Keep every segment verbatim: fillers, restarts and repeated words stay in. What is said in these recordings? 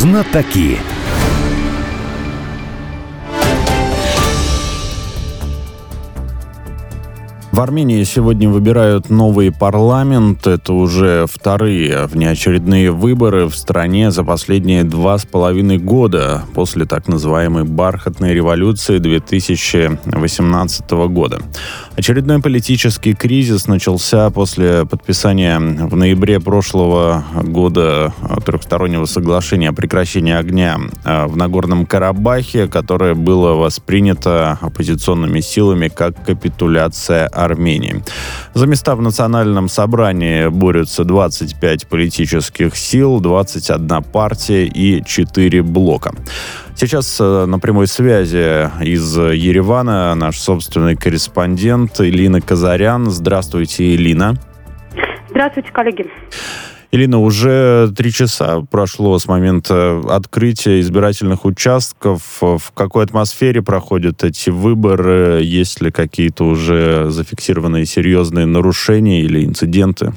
Знатоки. В Армении сегодня выбирают новый парламент. Это уже вторые внеочередные выборы в стране за последние два с половиной года после так называемой «бархатной революции» две тысячи восемнадцатого года. Очередной политический кризис начался после подписания в ноябре прошлого года трехстороннего соглашения о прекращении огня в Нагорном Карабахе, которое было воспринято оппозиционными силами как капитуляция Армении. За места в национальном собрании борются двадцать пять политических сил, двадцать одна партия и четыре блока. Сейчас на прямой связи из Еревана наш собственный корреспондент Элина Казарян. Здравствуйте, Элина. Здравствуйте, коллеги. Элина, уже три часа прошло с момента открытия избирательных участков. В какой атмосфере проходят эти выборы? Есть ли какие-то уже зафиксированные серьезные нарушения или инциденты?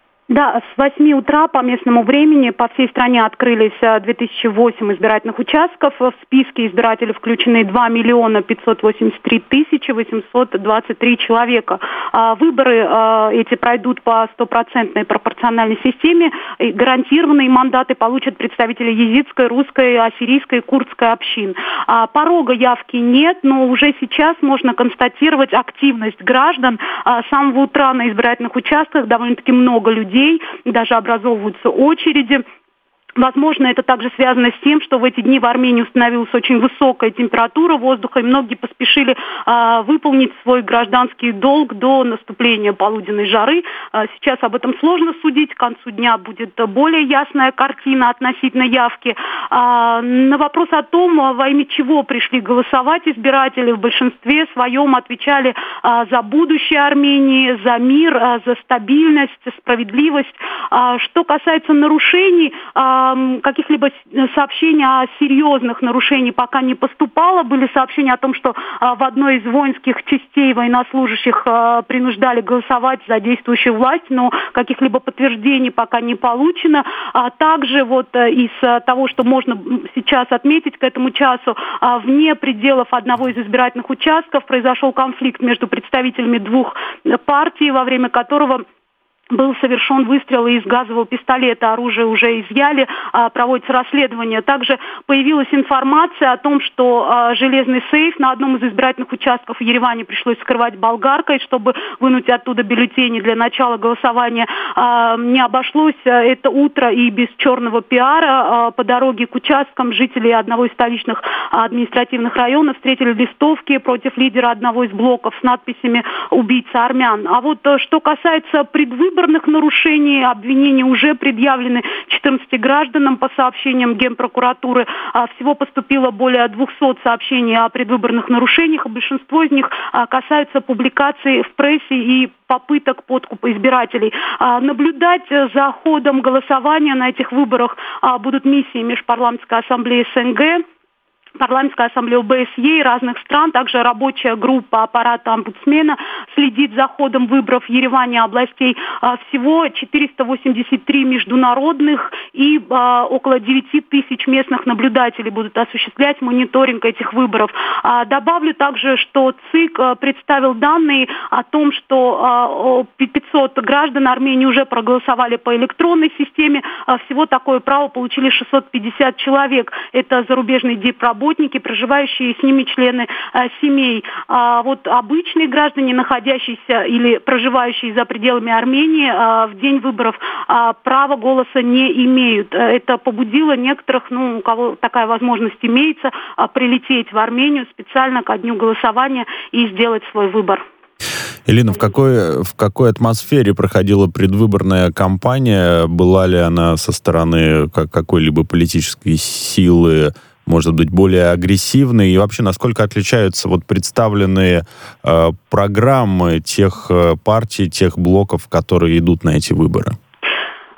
Да, с восьми утра по местному времени по всей стране открылись две тысячи восемь избирательных участков. В списке избирателей включены два миллиона пятьсот восемьдесят три тысячи восемьсот двадцать три человека. Выборы эти пройдут по стопроцентной пропорциональной системе. Гарантированные мандаты получат представители езидской, русской, ассирийской, курдской общин. Порога явки нет, но уже сейчас можно констатировать активность граждан. С самого утра на избирательных участках довольно-таки много людей. Даже образовываются очереди. Возможно, это также связано с тем, что в эти дни в Армении установилась очень высокая температура воздуха, и многие поспешили а, выполнить свой гражданский долг до наступления полуденной жары. А, сейчас об этом сложно судить, к концу дня будет более ясная картина относительно явки. А, на вопрос о том, во имя чего пришли голосовать избиратели, в большинстве своем отвечали а, за будущее Армении, за мир, а, за стабильность, справедливость. А, что касается нарушений, а, каких-либо сообщений о серьезных нарушениях пока не поступало. Были сообщения о том, что а, в одной из воинских частей военнослужащих а, принуждали голосовать за действующую власть, но каких-либо подтверждений пока не получено. А также вот а, из а, того, что можно сейчас отметить к этому часу, а, вне пределов одного из избирательных участков произошел конфликт между представителями двух партий, во время которого был совершен выстрел из газового пистолета, оружие уже изъяли, а, проводится расследование. Также появилась информация о том, что а, железный сейф на одном из избирательных участков в Ереване пришлось вскрывать болгаркой, чтобы вынуть оттуда бюллетени для начала голосования. А, не обошлось это утро и без черного пиара. А, по дороге к участкам жители одного из столичных административных районов встретили листовки против лидера одного из блоков с надписями «Убийца армян». А вот что касается предвыборных нарушений, обвинения уже предъявлены четырнадцати гражданам по сообщениям Генпрокуратуры. Всего поступило более двухсот сообщений о предвыборных нарушениях, и большинство из них касаются публикаций в прессе и попыток подкупа избирателей. Наблюдать за ходом голосования на этих выборах будут миссии Межпарламентской ассамблеи СНГ, Парламентская ассамблея о бэ эс е и разных стран, также рабочая группа аппарата омбудсмена следит за ходом выборов в Ереване областей. Всего четыреста восемьдесят три международных и а, около девять тысяч местных наблюдателей будут осуществлять мониторинг этих выборов. А, добавлю также, что ЦИК а, представил данные о том, что а, пятьсот граждан Армении уже проголосовали по электронной системе. А, всего такое право получили шестьсот пятьдесят человек. Это зарубежные дипработники, работники, проживающие с ними члены а, семей. А вот обычные граждане, находящиеся или проживающие за пределами Армении, а, в день выборов а, права голоса не имеют. Это побудило некоторых, ну, у кого такая возможность имеется, а, прилететь в Армению специально ко дню голосования и сделать свой выбор. Элина, в какой, в какой атмосфере проходила предвыборная кампания? Была ли она со стороны какой-либо политической силы, может быть, более агрессивные, и вообще насколько отличаются вот представленные э, программы тех э, партий, тех блоков, которые идут на эти выборы?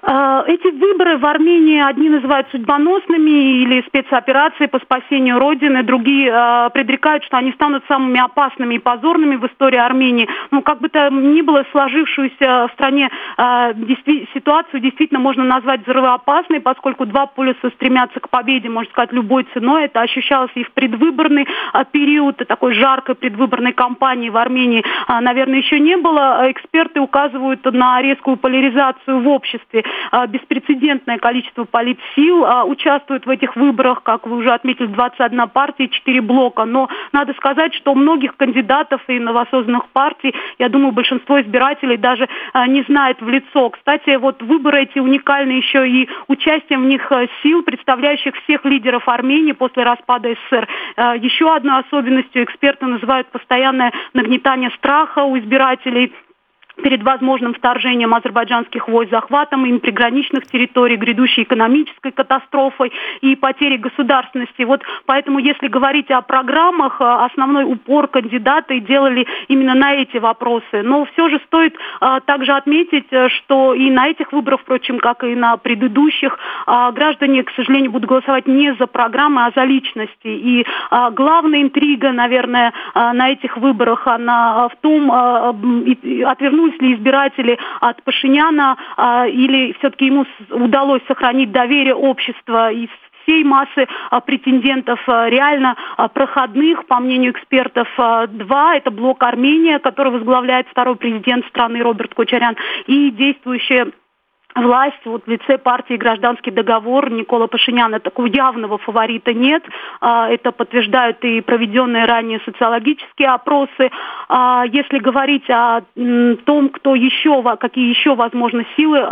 Эти выборы в Армении одни называют судьбоносными или спецоперацией по спасению Родины, другие э, предрекают, что они станут самыми опасными и позорными в истории Армении. Ну, как бы то ни было, сложившуюся в стране э, действи- ситуацию действительно можно назвать взрывоопасной, поскольку два полюса стремятся к победе, можно сказать, любой ценой. Это ощущалось и в предвыборный э, период, такой жаркой предвыборной кампании в Армении, э, наверное, еще не было. Эксперты указывают на резкую поляризацию в обществе. Беспрецедентное количество политсил участвует в этих выборах, как вы уже отметили, двадцать одна партия, четыре блока. Но надо сказать, что многих кандидатов и новосозданных партий, я думаю, большинство избирателей даже не знает в лицо. Кстати, вот выборы эти уникальны еще и участием в них сил, представляющих всех лидеров Армении после распада СССР. Еще одной особенностью эксперты называют постоянное нагнетание страха у избирателей перед возможным вторжением азербайджанских войск, захватом им приграничных территорий, грядущей экономической катастрофой и потерей государственности. Вот поэтому, если говорить о программах, основной упор кандидаты делали именно на эти вопросы. Но все же стоит а, также отметить, что и на этих выборах, впрочем, как и на предыдущих, а, граждане, к сожалению, будут голосовать не за программы, а за личности. И а, главная интрига, наверное, а, на этих выборах, она в том, а, и, отвернулись ли избиратели от Пашиняна, а, или все-таки ему удалось сохранить доверие общества и всей массы а, претендентов а, реально а, проходных, по мнению экспертов, а, два. Это блок Армения, который возглавляет второй президент страны Роберт Кочарян, и действующая власть вот, в лице партии «Гражданский договор» Никола Пашиняна. Такого явного фаворита нет. Это подтверждают и проведенные ранее социологические опросы. Если говорить о том, кто еще, какие еще, возможно, силы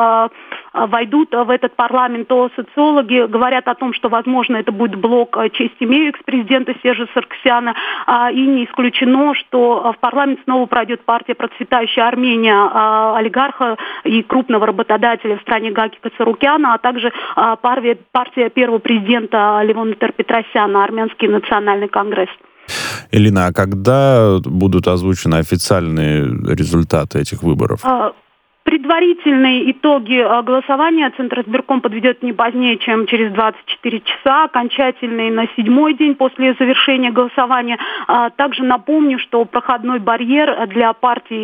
войдут в этот парламент, то социологи говорят о том, что, возможно, это будет блок «Честь имею» экс-президента Сержа Сарксяна. И не исключено, что в парламент снова пройдет партия «Процветающая Армения» олигарха и крупного работодателя в стране Гаки Кацарукяна, а также а, партия, партия первого президента Левона Тер-Петросяна, Армянский национальный конгресс. Элина, а когда будут озвучены официальные результаты этих выборов? А, Предварительные итоги голосования Центризбирком подведет не позднее, чем через двадцать четыре часа, окончательные на седьмой день после завершения голосования. Также напомню, что проходной барьер для партий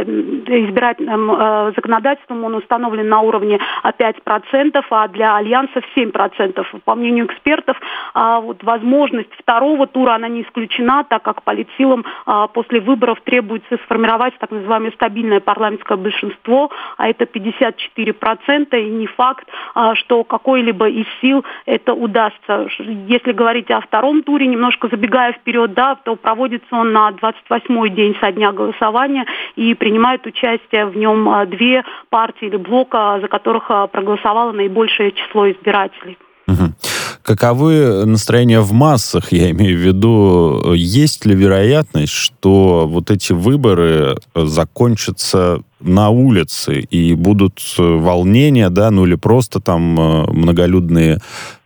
избирательным законодательством он установлен на уровне пять процентов, а для альянсов семь процентов. По мнению экспертов, вот возможность второго тура она не исключена, так как политсилам после выборов требуется сформировать так называемое стабильное парламентское большинство, а это пятьдесят четыре процента, и не факт, что какой-либо из сил это удастся. Если говорить о втором туре, немножко забегая вперед, да, то проводится он на двадцать восьмой день со дня голосования, и принимают участие в нем две партии или блока, за которых проголосовало наибольшее число избирателей. Угу. Каковы настроения в массах, я имею в виду, есть ли вероятность, что вот эти выборы закончатся на улице и будут волнения, да, ну или просто там многолюдные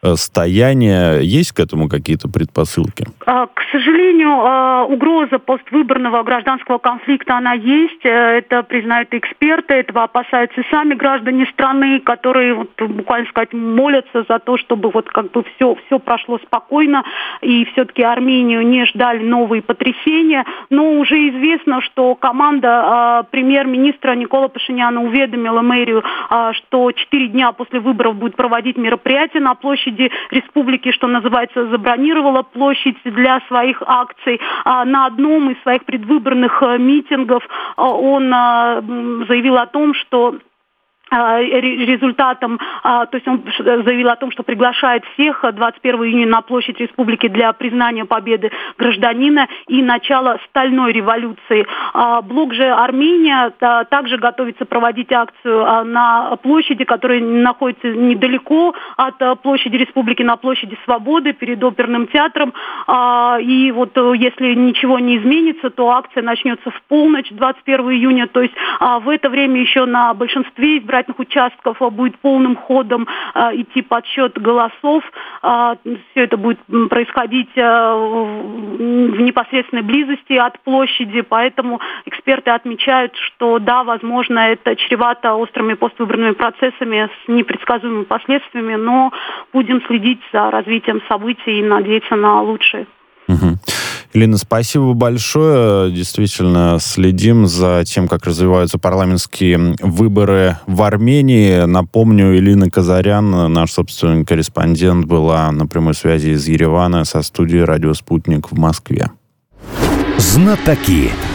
стояния? Есть к этому какие-то предпосылки? К сожалению, угроза поствыборного гражданского конфликта, она есть. Это признают и эксперты, этого опасаются и сами граждане страны, которые, вот, буквально сказать, молятся за то, чтобы вот как бы все, все прошло спокойно, и все-таки Армению не ждали новые потрясения. Но уже известно, что команда э, премьер-министра Никола Пашиняна уведомила мэрию, э, что четыре дня после выборов будет проводить мероприятие на площади республики, что называется, забронировала площадь для своих акций. А на одном из своих предвыборных э, митингов э, он э, заявил о том, что результатом, то есть он заявил о том, что приглашает всех двадцать первого июня на площадь республики для признания победы гражданина и начала стальной революции. Блок же Армения также готовится проводить акцию на площади, которая находится недалеко от площади республики, на площади Свободы перед оперным театром. И вот если ничего не изменится, то акция начнется в полночь двадцать первого июня, то есть в это время еще на большинстве избирательных избирательных участков будет полным ходом идти подсчет голосов. Все это будет происходить в непосредственной близости от площади, поэтому эксперты отмечают, что да, возможно, это чревато острыми поствыборными процессами с непредсказуемыми последствиями, но будем следить за развитием событий и надеяться на лучшее. Угу. Елена, спасибо большое. Действительно, следим за тем, как развиваются парламентские выборы в Армении. Напомню, Элина Казарян, наш собственный корреспондент, была на прямой связи из Еревана со студией «Радио Спутник» в Москве. Знатоки.